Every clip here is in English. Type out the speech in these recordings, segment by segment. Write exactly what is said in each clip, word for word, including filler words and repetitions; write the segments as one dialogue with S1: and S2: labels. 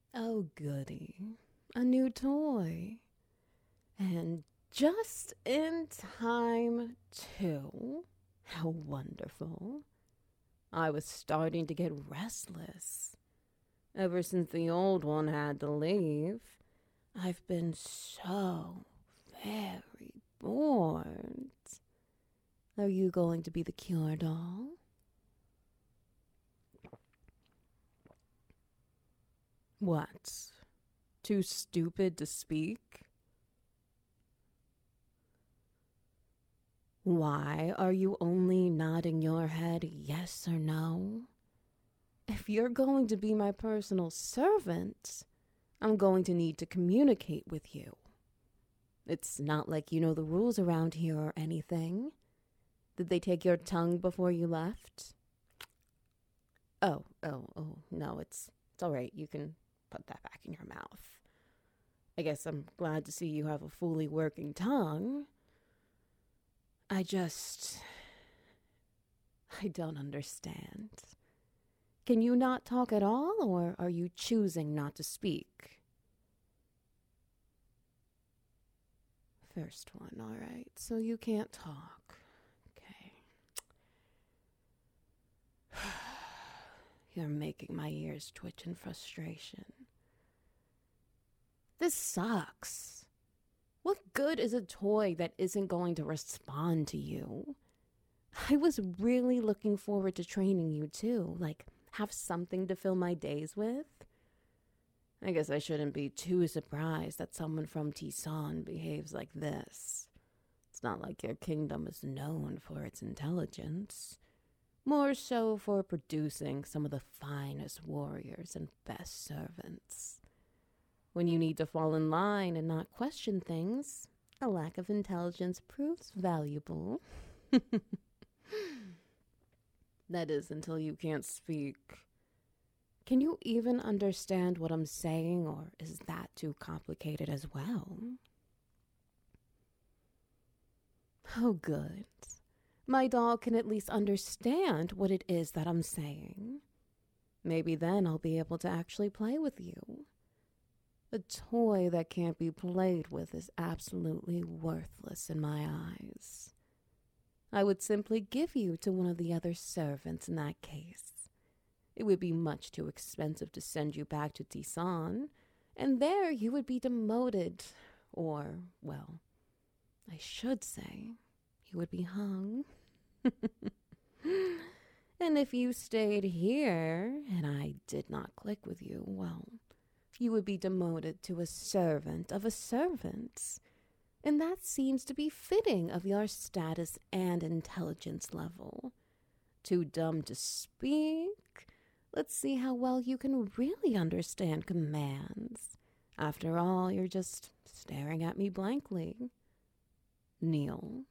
S1: Oh, goody. A new toy. And just in time, too. How wonderful. I was starting to get restless. Ever since the old one had to leave, I've been so very bored. Are you going to be the cure doll? What? Too stupid to speak? Why are you only nodding your head yes or no? If you're going to be my personal servant, I'm going to need to communicate with you. It's not like you know the rules around here or anything. Did they take your tongue before you left? Oh, oh, oh, no, it's it's all right. You can put that back in your mouth. I guess I'm glad to see you have a fully working tongue. I just I don't understand. Can you not talk at all, or are you choosing not to speak? First one, all right. So you can't talk. Okay. You're making my ears twitch in frustration. This sucks. What good is a toy that isn't going to respond to you? I was really looking forward to training you too, like have something to fill my days with. I guess I shouldn't be too surprised that someone from Tisan behaves like this. It's not like your kingdom is known for its intelligence. More so for producing some of the finest warriors and best servants. When you need to fall in line and not question things, a lack of intelligence proves valuable. That is until you can't speak. Can you even understand what I'm saying, or is that too complicated as well? Oh, good. My doll can at least understand what it is that I'm saying. Maybe then I'll be able to actually play with you. A toy that can't be played with is absolutely worthless in my eyes. I would simply give you to one of the other servants in that case. It would be much too expensive to send you back to Tisan, and there you would be demoted, or, well, I should say, you would be hung. And if you stayed here, and I did not click with you, well, you would be demoted to a servant of a servant. And that seems to be fitting of your status and intelligence level. Too dumb to speak? Let's see how well you can really understand commands. After all, you're just staring at me blankly. Kneel.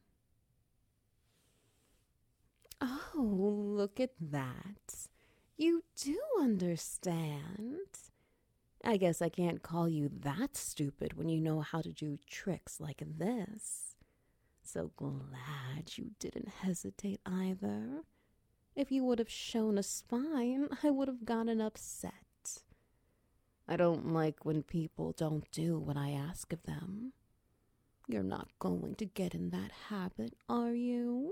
S1: Oh, look at that. You do understand. I guess I can't call you that stupid when you know how to do tricks like this. So glad you didn't hesitate either. If you would have shown a spine, I would have gotten upset. I don't like when people don't do what I ask of them. You're not going to get in that habit, are you?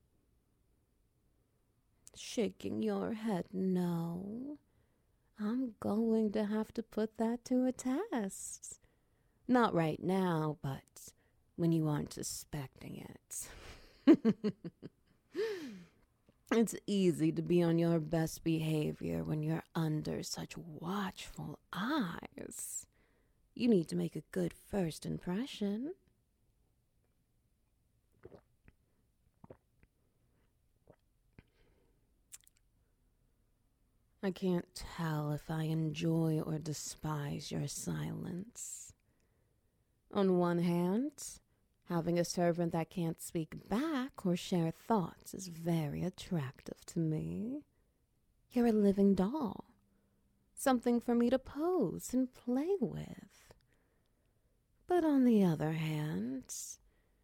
S1: Shaking your head no. I'm going to have to put that to a test. Not right now, but when you aren't suspecting it. It's easy to be on your best behavior when you're under such watchful eyes. You need to make a good first impression. I can't tell if I enjoy or despise your silence. On one hand, having a servant that can't speak back or share thoughts is very attractive to me. You're a living doll, something for me to pose and play with. But on the other hand,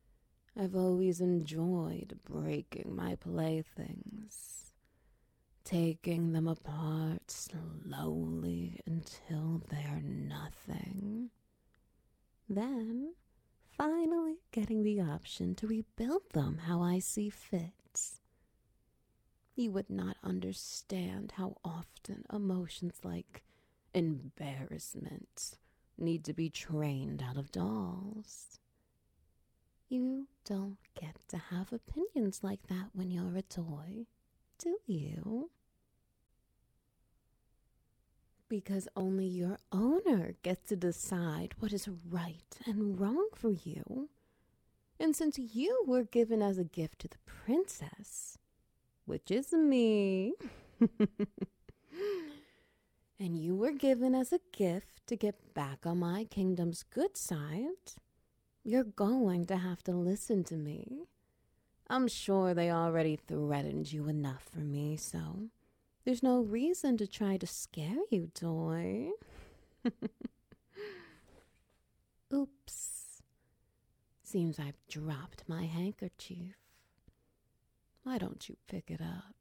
S1: I've always enjoyed breaking my playthings. taking them apart slowly until they're nothing. Then, finally getting the option to rebuild them how I see fit. You would not understand how often emotions like embarrassment need to be trained out of dolls. You don't get to have opinions like that when you're a toy, do you? Because only your owner gets to decide what is right and wrong for you. And since you were given as a gift to the princess, which is me, and you were given as a gift to get back on my kingdom's good side, you're going to have to listen to me. I'm sure they already threatened you enough for me, so there's no reason to try to scare you, toy. Oops. Seems I've dropped my handkerchief. Why don't you pick it up?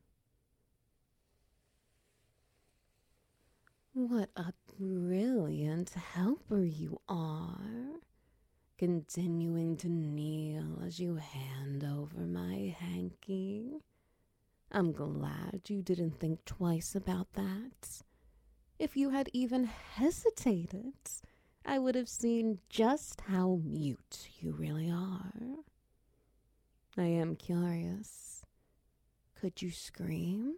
S1: What a brilliant helper you are. Continuing to kneel as you hand over my hanky. I'm glad you didn't think twice about that. If you had even hesitated, I would have seen just how mute you really are. I am curious. Could you scream?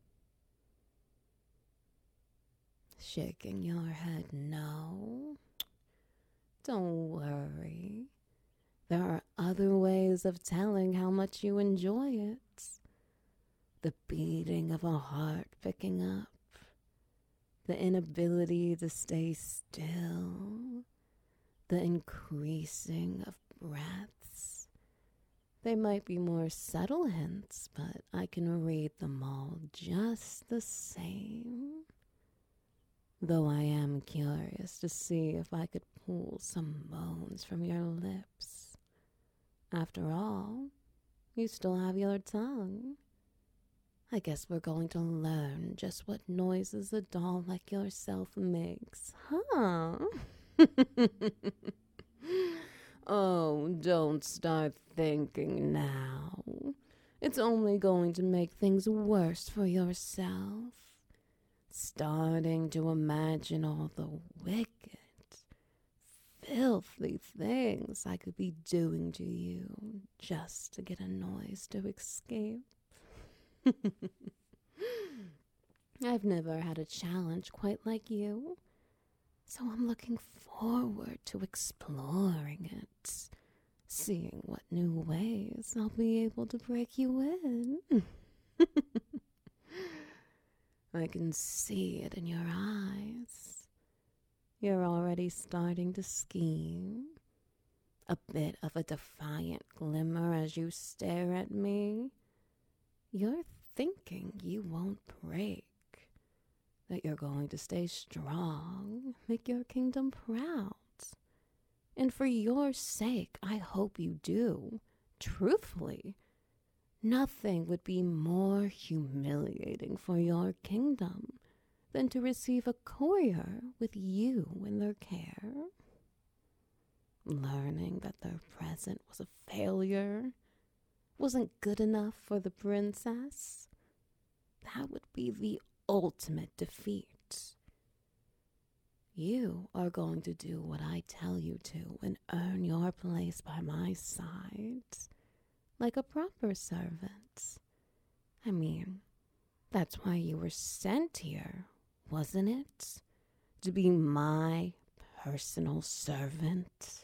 S1: Shaking your head no. Don't worry. There are other ways of telling how much you enjoy it. The beating of a heart picking up. The inability to stay still. The increasing of breaths. They might be more subtle hints, but I can read them all just the same. Though I am curious to see if I could pull some moans from your lips. After all, you still have your tongue. I guess we're going to learn just what noises a doll like yourself makes, huh? Oh, don't start thinking now. It's only going to make things worse for yourself. Starting to imagine all the wicked, filthy things I could be doing to you just to get a noise to escape. I've never had a challenge quite like you, so I'm looking forward to exploring it, seeing what new ways I'll be able to break you in. I can see it in your eyes. You're already starting to scheme. A bit of a defiant glimmer as you stare at me. You're thinking you won't break, that you're going to stay strong, make your kingdom proud. And for your sake, I hope you do, truthfully. Nothing would be more humiliating for your kingdom than to receive a courier with you in their care. Learning that their present was a failure, wasn't good enough for the princess, that would be the ultimate defeat. You are going to do what I tell you to and earn your place by my side. Like a proper servant. I mean, that's why you were sent here, wasn't it? To be my personal servant.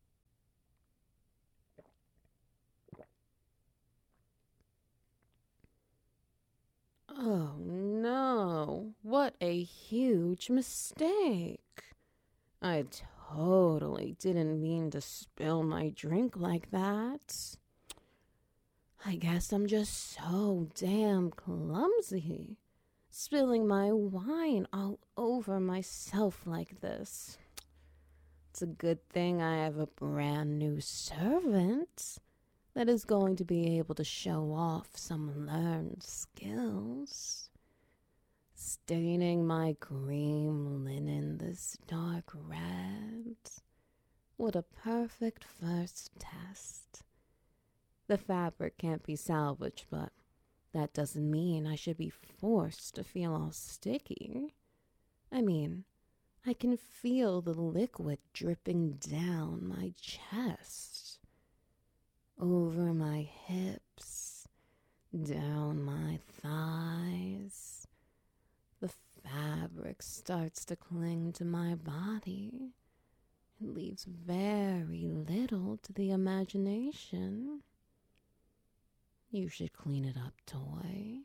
S1: Oh no, what a huge mistake. I totally didn't mean to spill my drink like that. I guess I'm just so damn clumsy, spilling my wine all over myself like this. It's a good thing I have a brand new servant. that is going to be able to show off some learned skills. Staining my cream linen this dark red. What a perfect first test. The fabric can't be salvaged, but that doesn't mean I should be forced to feel all sticky. I mean, I can feel the liquid dripping down my chest, over my hips, down my thighs. The fabric starts to cling to my body. It leaves very little to the imagination. You should clean it up, toy.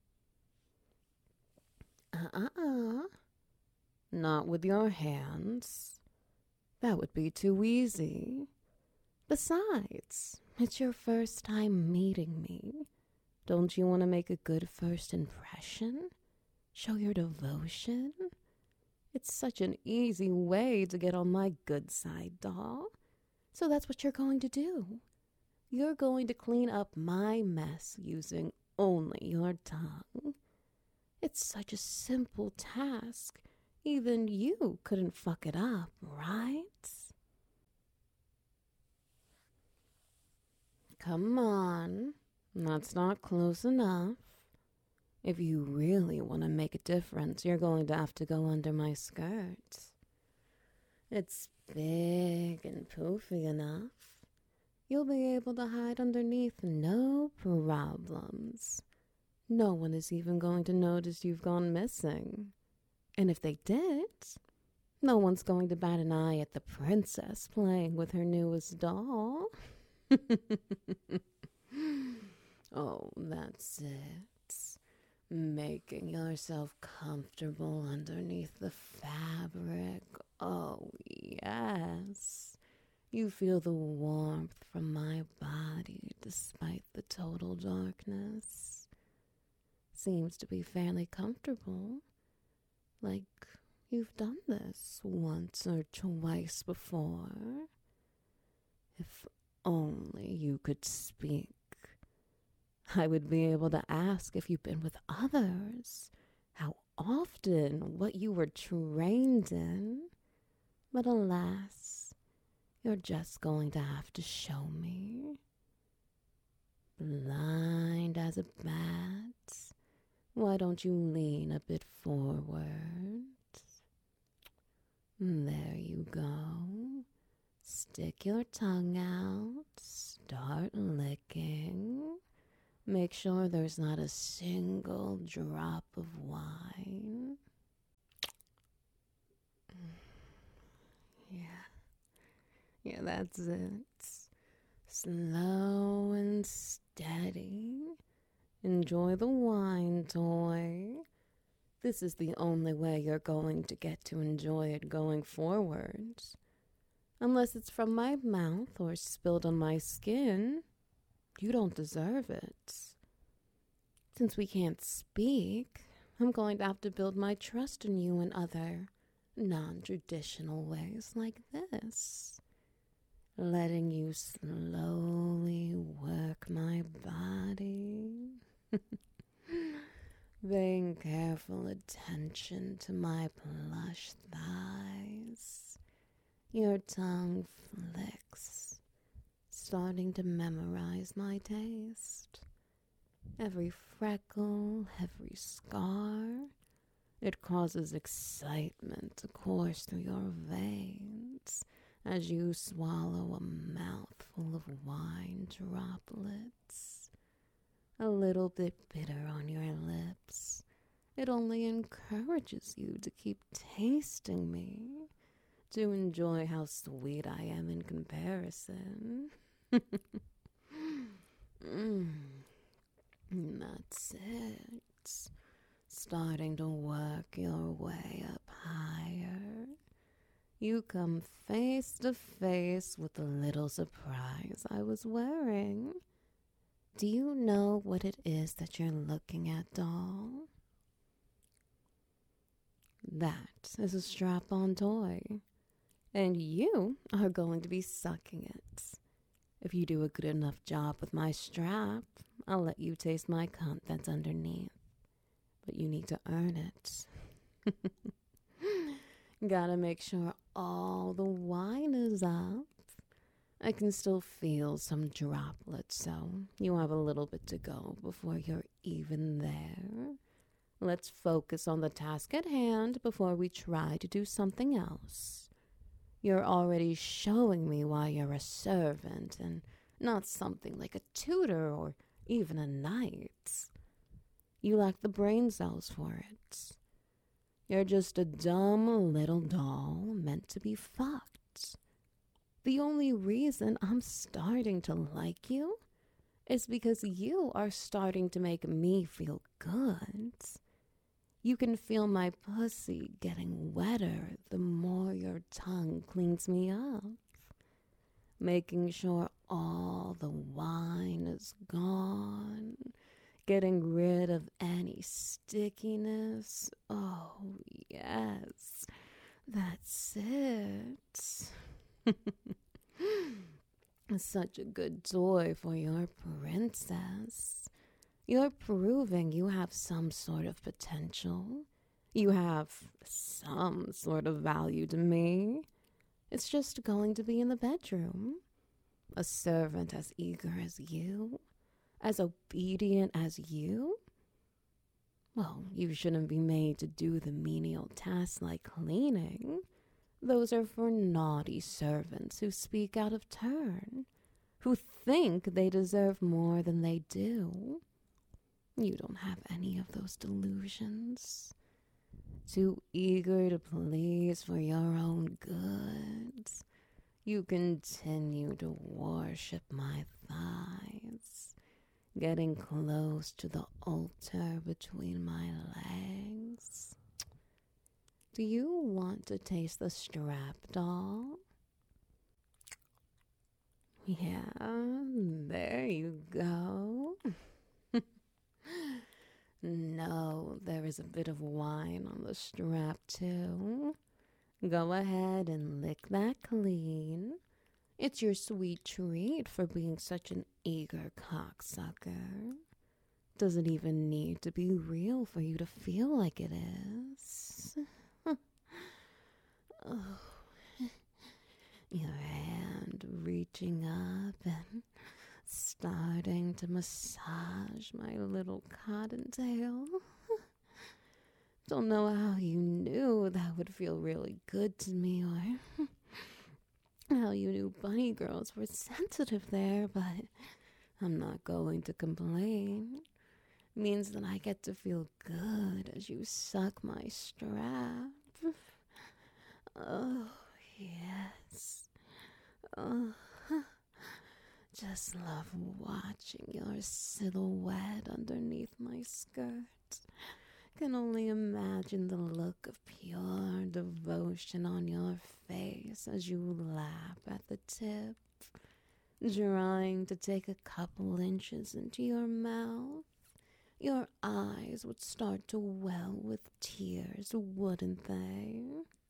S1: Uh-uh. Not with your hands. That would be too easy. Besides, it's your first time meeting me. Don't you want to make a good first impression? Show your devotion? It's such an easy way to get on my good side, doll. So that's what you're going to do. You're going to clean up my mess using only your tongue. It's such a simple task. Even you couldn't fuck it up, right? Come on. That's not close enough. If you really want to make a difference, you're going to have to go under my skirt. It's big and poofy enough. You'll be able to hide underneath no problems. No one is even going to notice you've gone missing. And if they did, no one's going to bat an eye at the princess playing with her newest doll. Oh, that's it. Making yourself comfortable underneath the fabric. Oh, yes. You feel the warmth from my body despite the total darkness. Seems to be fairly comfortable. Like you've done this once or twice before. If only you could speak. I would be able to ask if you've been with others, how often, what you were trained in. But alas, you're just going to have to show me. Blind as a bat, why don't you lean a bit forward? There you go. Stick your tongue out. Start licking. Make sure there's not a single drop of wine. Yeah. Yeah, that's it. Slow and steady. Enjoy the wine, toy. This is the only way you're going to get to enjoy it going forward. Unless it's from my mouth or spilled on my skin, you don't deserve it. Since we can't speak, I'm going to have to build my trust in you in other non-traditional ways like this. Letting you slowly work my body. Paying careful attention to my plush thighs. Your tongue flicks, starting to memorize my taste. Every freckle, every scar, it causes excitement to course through your veins as you swallow a mouthful of wine droplets. A little bit bitter on your lips. It only encourages you to keep tasting me, to enjoy how sweet I am in comparison. mm. That's it. Starting to work your way up higher. You come face to face with the little surprise I was wearing. Do you know what it is that you're looking at, doll? That is a strap-on toy. And you are going to be sucking it. If you do a good enough job with my strap, I'll let you taste my cunt that's underneath. But you need to earn it. Gotta make sure all the wine is up. I can still feel some droplets, so you have a little bit to go before you're even there. Let's focus on the task at hand before we try to do something else. You're already showing me why you're a servant and not something like a tutor or even a knight. You lack the brain cells for it. You're just a dumb little doll meant to be fucked. The only reason I'm starting to like you is because you are starting to make me feel good. You can feel my pussy getting wetter the more your tongue cleans me up, making sure all the wine is gone, getting rid of any stickiness. Oh, yes, that's it. Such a good toy for your princess. You're proving you have some sort of potential. You have some sort of value to me. It's just going to be in the bedroom. A servant as eager as you, as obedient as you. Well, you shouldn't be made to do the menial tasks like cleaning. Those are for naughty servants who speak out of turn, who think they deserve more than they do. You don't have any of those delusions. Too eager to please for your own good. You continue to worship my thighs, getting close to the altar between my legs. Do you want to taste the strap, doll? Yeah, there you go. No, there is a bit of wine on the strap, too. Go ahead and lick that clean. It's your sweet treat for being such an eager cocksucker. Doesn't even need to be real for you to feel like it is. Oh, your hand reaching up and starting to massage my little cottontail. Don't know how you knew that would feel really good to me, or how you knew bunny girls were sensitive there, but I'm not going to complain. It means that I get to feel good as you suck my strap. Oh, yes. Oh, just love watching your silhouette underneath my skirt. Can only imagine the look of pure devotion on your face as you lap at the tip, trying to take a couple inches into your mouth. Your eyes would start to well with tears, wouldn't they?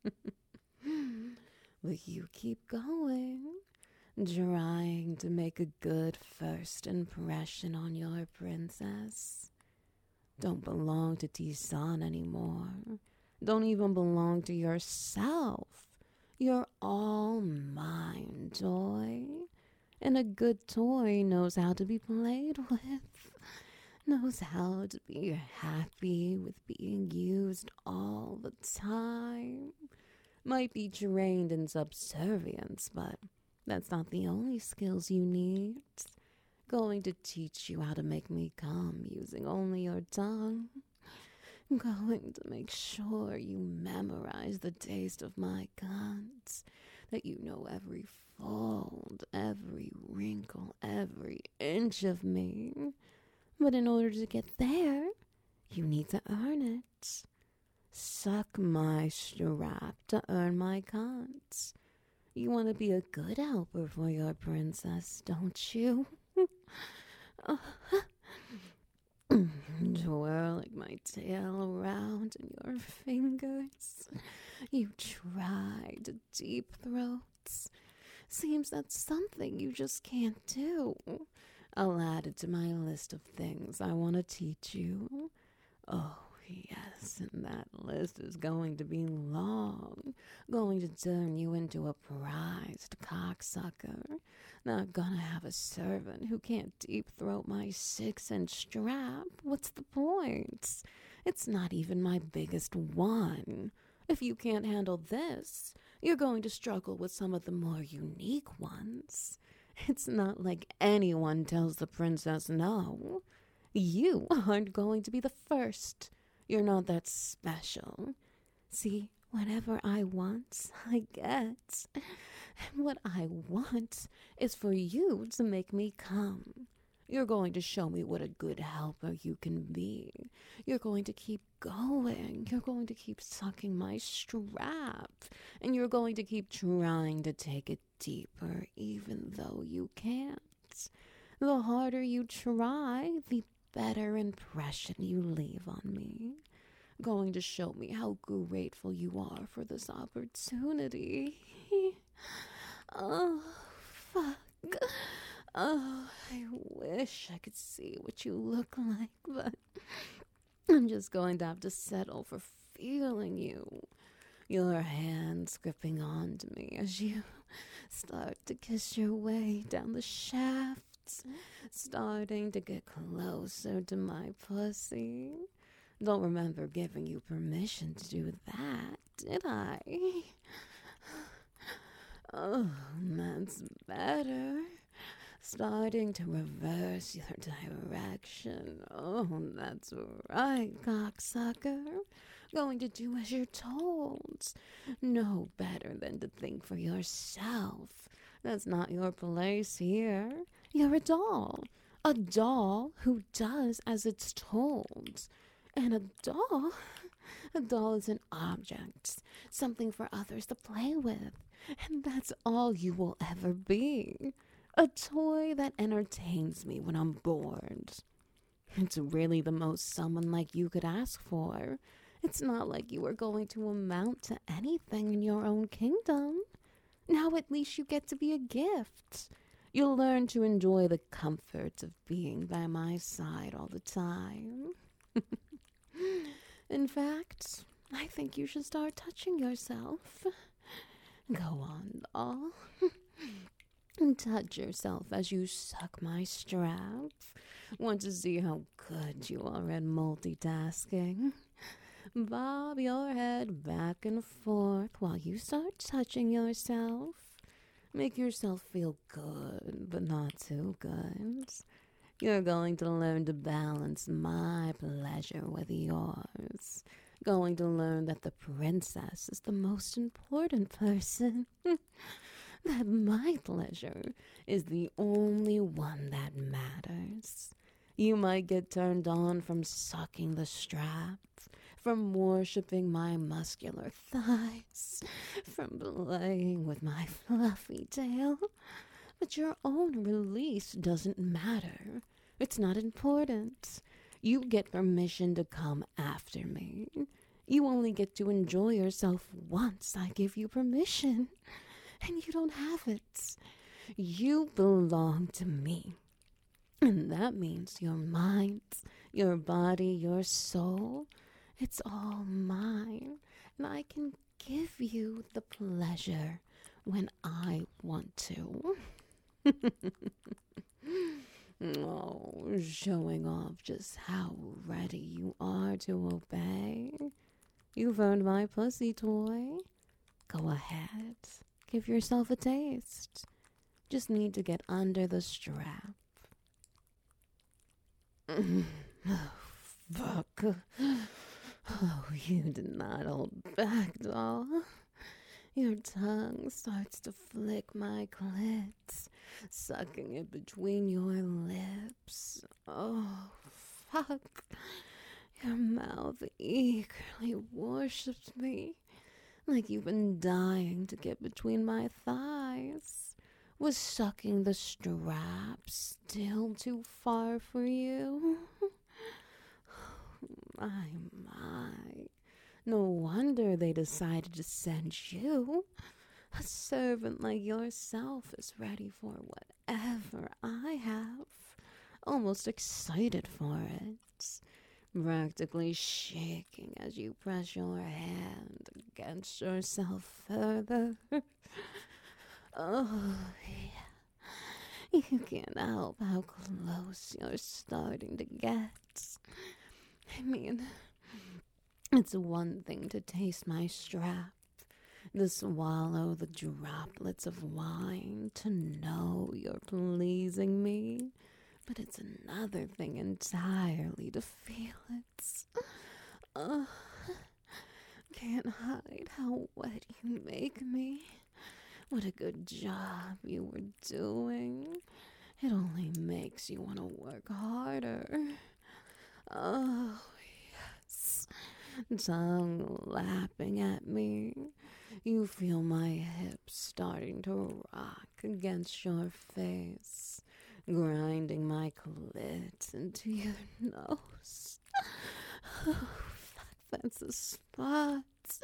S1: But you keep going, trying to make a good first impression on your princess. Don't belong to Tisan anymore. Don't even belong to yourself. You're all mine, toy. And a good toy knows how to be played with. Knows how to be happy with being used all the time. Might be trained in subservience, but that's not the only skills you need. Going to teach you how to make me come using only your tongue. Going to make sure you memorize the taste of my guts, that you know every fold, every wrinkle, every inch of me. But in order to get there, you need to earn it. Suck my strap to earn my cunt. You want to be a good helper for your princess, don't you? Twirling my tail around in your fingers. You try to deep throat, Seems that's something you just can't do. I'll add it to my list of things I want to teach you. Oh, yes, and that list is going to be long. Going to turn you into a prized cocksucker. Not gonna have a servant who can't deep throat my six inch strap. What's the point? It's not even my biggest one. If you can't handle this, you're going to struggle with some of the more unique ones. It's not like anyone tells the princess no. You aren't going to be the first. You're not that special. See, whatever I want, I get. And what I want is for you to make me come. You're going to show me what a good helper you can be. You're going to keep going. You're going to keep sucking my strap. And you're going to keep trying to take it deeper, even though you can't. The harder you try, the better impression you leave on me. Going to show me how grateful you are for this opportunity. Oh, fuck. Oh, I wish I could see what you look like, but I'm just going to have to settle for feeling you. Your hands gripping onto me as you start to kiss your way down the shaft, starting to get closer to my pussy. Don't remember giving you permission to do that, did I? Oh, that's better. Starting to reverse your direction. Oh, that's right, cocksucker. Going to do as you're told. No better than to think for yourself. That's not your place here. You're a doll. A doll who does as it's told. And a doll, a doll is an object, something for others to play with. And that's all you will ever be. A toy that entertains me when I'm bored. It's really the most someone like you could ask for. It's not like you are going to amount to anything in your own kingdom. Now at least you get to be a gift. You'll learn to enjoy the comfort of being by my side all the time. In fact, I think you should start touching yourself. Go on, doll. And touch yourself as you suck my strap. Want to see how good you are at multitasking? Bob your head back and forth while you start touching yourself. Make yourself feel good, but not too good. You're going to learn to balance my pleasure with yours. Going to learn that the princess is the most important person. That my pleasure is the only one that matters. You might get turned on from sucking the strap, from worshipping my muscular thighs, from playing with my fluffy tail. But your own release doesn't matter. It's not important. You get permission to come after me. You only get to enjoy yourself once I give you permission. And you don't have it. You belong to me. And that means your mind, your body, your soul, it's all mine. And I can give you the pleasure when I want to. Oh, showing off just how ready you are to obey. You've earned my pussy toy. Go ahead. Give yourself a taste. Just need to get under the strap. Oh, fuck. Oh, you did not hold back, doll. Your tongue starts to flick my clit, sucking it between your lips. Oh, fuck. Your mouth eagerly worships me, like you've been dying to get between my thighs. Was sucking the strap still too far for you? My, my. No wonder they decided to send you. A servant like yourself is ready for whatever I have, almost excited for it, practically shaking as you press your hand against yourself further. Oh, yeah. You can't help how close you're starting to get. I mean, it's one thing to taste my strap, to swallow the droplets of wine, to know you're pleasing me. But it's another thing entirely to feel it. Uh, can't hide how wet you make me. What a good job you were doing. It only makes you want to work harder. Oh, yes. Tongue lapping at me. You feel my hips starting to rock against your face, grinding my clit into your nose. Oh, fuck, that's a spot.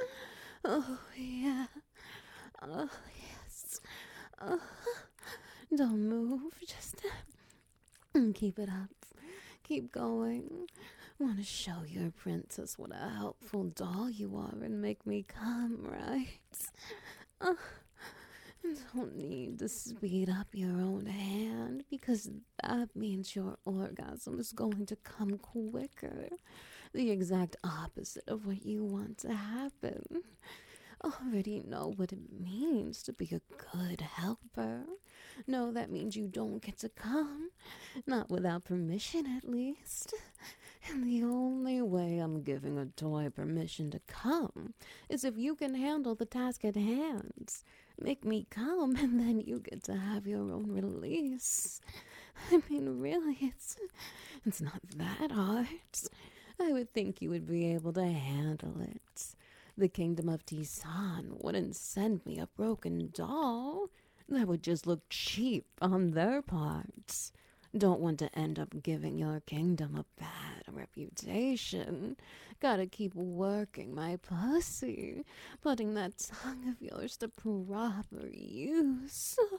S1: Oh, yeah. Oh, yes. Oh, don't move. Just keep it up. Keep going. Want to show your princess what a helpful doll you are and make me come, right? Uh, don't need to speed up your own hand because that means your orgasm is going to come quicker. The exact opposite of what you want to happen. Already know what it means to be a good helper. No, that means you don't get to come. Not without permission, at least. And the only way I'm giving a toy permission to come is if you can handle the task at hand. Make me come, and then you get to have your own release. I mean, really, it's, it's not that hard. I would think you would be able to handle it. The kingdom of Tisan wouldn't send me a broken doll. That would just look cheap on their parts. Don't want to end up giving your kingdom a bad reputation. Gotta keep working my pussy, putting that tongue of yours to proper use. Oh,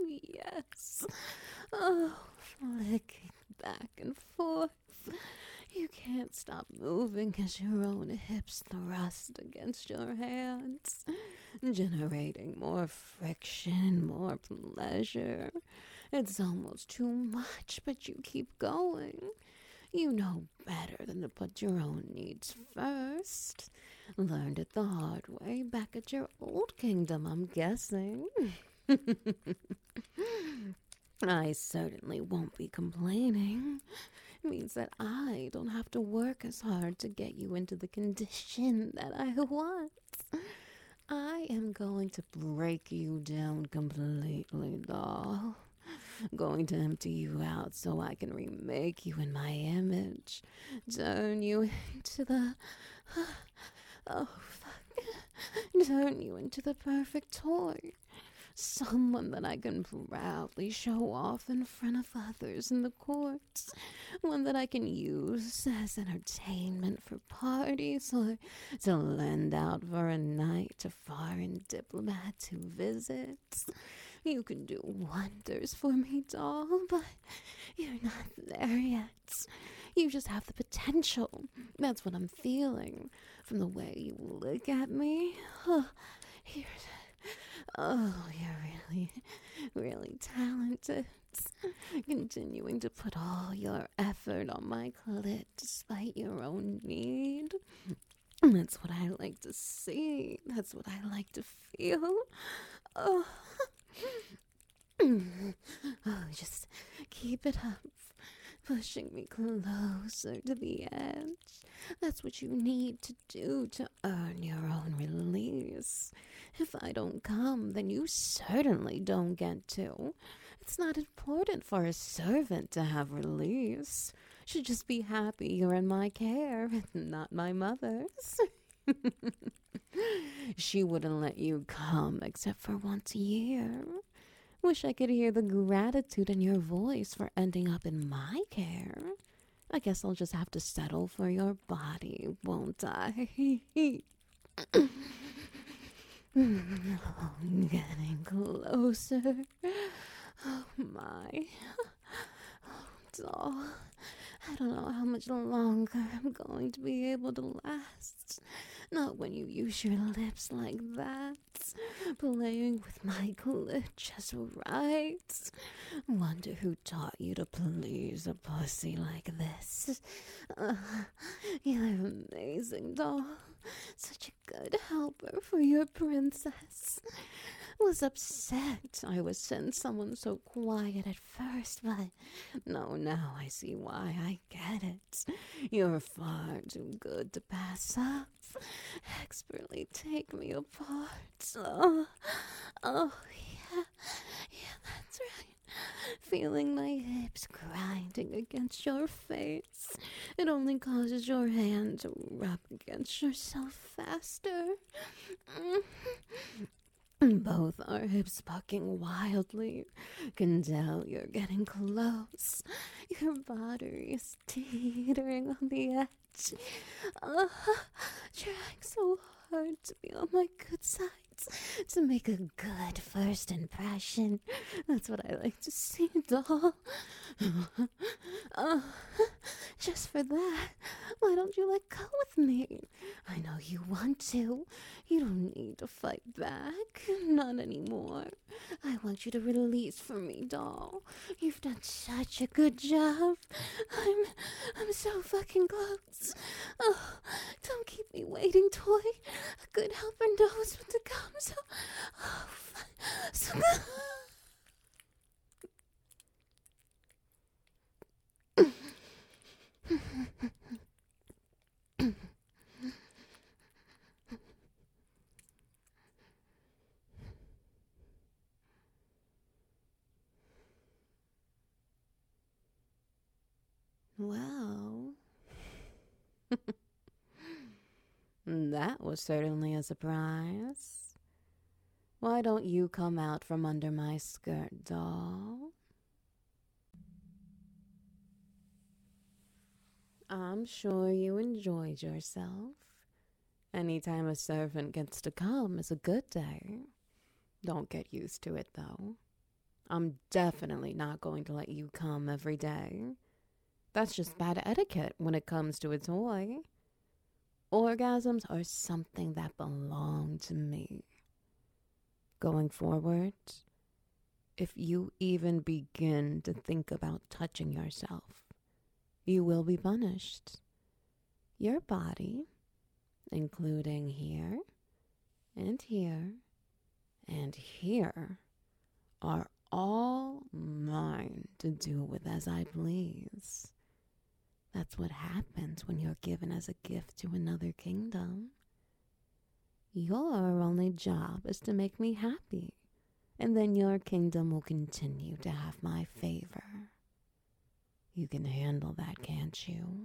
S1: yes. Oh, flicking back and forth. You can't stop moving as your own hips thrust against your hands, generating more friction, more pleasure. It's almost too much, but you keep going. You know better than to put your own needs first. Learned it the hard way back at your old kingdom, I'm guessing. I certainly won't be complaining. It means that I don't have to work as hard to get you into the condition that I want. I am going to break you down completely, doll. Going to empty you out so I can remake you in my image. Turn you into the... Oh, fuck. Turn you into the perfect toy. Someone that I can proudly show off in front of others in the courts. One that I can use as entertainment for parties or to lend out for a night to foreign diplomats who visit. You can do wonders for me, doll, but you're not there yet. You just have the potential. That's what I'm feeling from the way you look at me. Oh, you're... Oh, you're really, really talented. Continuing to put all your effort on my clit despite your own need. That's what I like to see. That's what I like to feel. Oh, oh just keep it up. Pushing me closer to the edge. That's what you need to do to earn your own release. If I don't come, then you certainly don't get to. It's not important for a servant to have release. Should just be happy you're in my care, not my mother's. She wouldn't let you come except for once a year. Wish I could hear the gratitude in your voice for ending up in my care. I guess I'll just have to settle for your body, won't I? I'm getting closer. Oh my. Doll, I don't know how much longer I'm going to be able to last. Not when you use your lips like that. Playing with my clit just right. Wonder who taught you to please a pussy like this. Uh, you're amazing, doll. Such a good helper for your princess. Was upset I was sent someone so quiet at first, but no, now I see why. I get it. You're far too good to pass up. Expertly take me apart. Oh, oh yeah, yeah, that's right. Feeling my hips grinding against your face. It only causes your hand to rub against yourself faster. Both our hips bucking wildly. Can tell you're getting close. Your body is teetering on the edge. Uh, trying so hard to be on my good side, to make a good first impression. That's what I like to see, doll. uh, just for that, why don't you let go with me? I know you want to. You don't need to fight back. Not anymore. I want you to release from me, doll. You've done such a good job. I'm I'm so fucking close. Oh, don't keep me waiting, toy. A good helper knows when to come, so oh, so Well, that was certainly a surprise. Why don't you come out from under my skirt, doll? I'm sure you enjoyed yourself. Anytime a servant gets to come is a good day. Don't get used to it, though. I'm definitely not going to let you come every day. That's just bad etiquette when it comes to a toy. Orgasms are something that belong to me. Going forward, if you even begin to think about touching yourself, you will be punished. Your body, including here and here and here, are all mine to do with as I please. That's what happens when you're given as a gift to another kingdom. Your only job is to make me happy, and then your kingdom will continue to have my favor. You can handle that, can't you?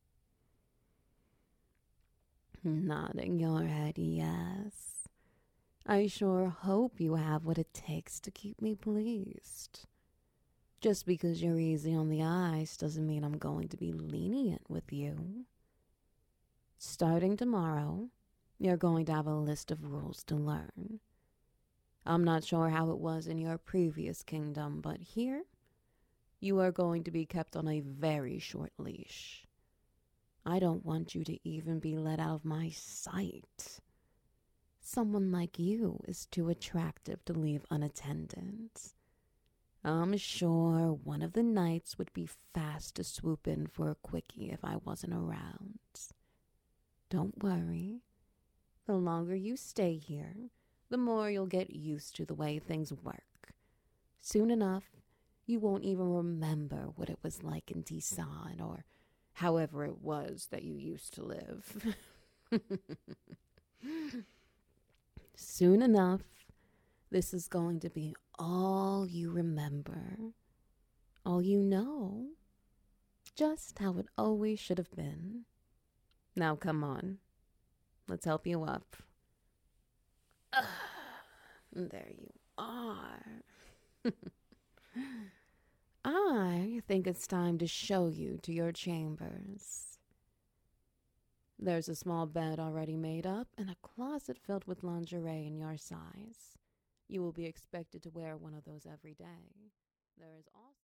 S1: Nodding your head yes. I sure hope you have what it takes to keep me pleased. Just because you're easy on the eyes doesn't mean I'm going to be lenient with you. Starting tomorrow, you're going to have a list of rules to learn. I'm not sure how it was in your previous kingdom, but here, you are going to be kept on a very short leash. I don't want you to even be let out of my sight. Someone like you is too attractive to leave unattended. I'm sure one of the knights would be fast to swoop in for a quickie if I wasn't around. Don't worry. The longer you stay here, the more you'll get used to the way things work. Soon enough, you won't even remember what it was like in Tisan or however it was that you used to live. Soon enough, this is going to be all you remember, all you know, just how it always should have been. Now come on, let's help you up. Uh, there you are. I think it's time to show you to your chambers. There's a small bed already made up and a closet filled with lingerie in your size. You will be expected to wear one of those every day. There is also